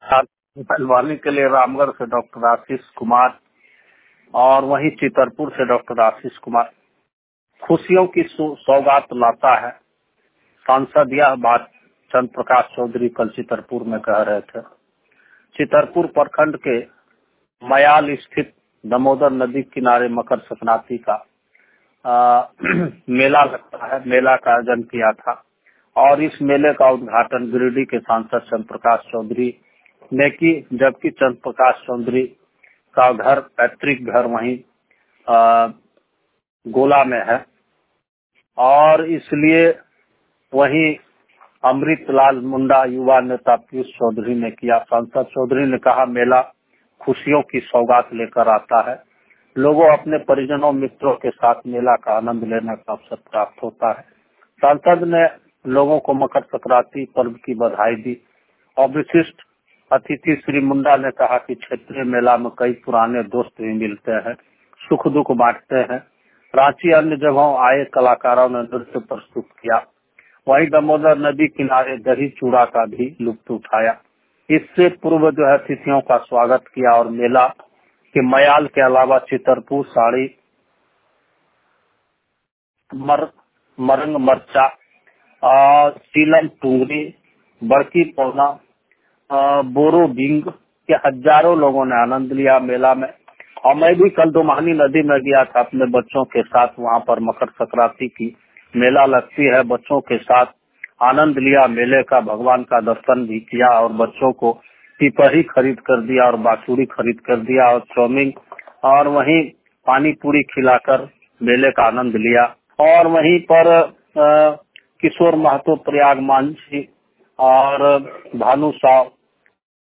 पहलवानी के लिए रामगढ़ से डॉक्टर आशीष कुमार और वहीं चितरपुर से डॉक्टर आशीष कुमार खुशियों की सौगात लाता है। सांसद यह बात चंद्र प्रकाश चौधरी कल चितरपुर में कह रहे थे। चितरपुर प्रखंड के मयाल स्थित दामोदर नदी किनारे मकर संक्रांति का मेला लगता है। मेला का आयोजन किया था और इस मेले का उद्घाटन गिरिडीह के सांसद चंद्र प्रकाश चौधरी ने की, जबकि चंद्र प्रकाश चौधरी का घर पैतृक घर वहीं गोला में है और इसलिए वहीं अमृतलाल मुंडा युवा नेता पीयूष चौधरी ने किया। सांसद चौधरी ने कहा, मेला खुशियों की सौगात लेकर आता है। लोगों अपने परिजनों मित्रों के साथ मेला का आनंद लेने का अवसर प्राप्त होता है। सांसद ने लोगों को मकर संक्रांति पर्व की बधाई दी और विशिष्ट अतिथि श्री मुंडा ने कहा कि क्षेत्रीय मेला में कई पुराने दोस्त भी मिलते हैं, सुख दुख बांटते हैं। रांची अन्य जगहों आए कलाकारों ने नृत्य प्रस्तुत किया। वहीं दामोदर नदी किनारे दही चूड़ा का भी लुत्फ उठाया। इससे पूर्व जो है अतिथियों का स्वागत किया और मेला के मयाल के अलावा चितरपुर साड़ी मरंग मरचा सीलम टुंगरी बड़की पौना बोरो बिंग के हजारों लोगों ने आनंद लिया मेला में। और मैं भी कल दोमानी नदी में गया था अपने बच्चों के साथ। वहाँ पर मकर संक्रांति की मेला लगती है। बच्चों के साथ आनंद लिया मेले का, भगवान का दर्शन भी किया और बच्चों को पिपही खरीद कर दिया और बाछुड़ी खरीद कर दिया और चाउमीन और वहीं पानी पूरी खिलाकर मेले का आनंद लिया। और वहीं पर किशोर महतो, प्रयाग मांझी और भानु साव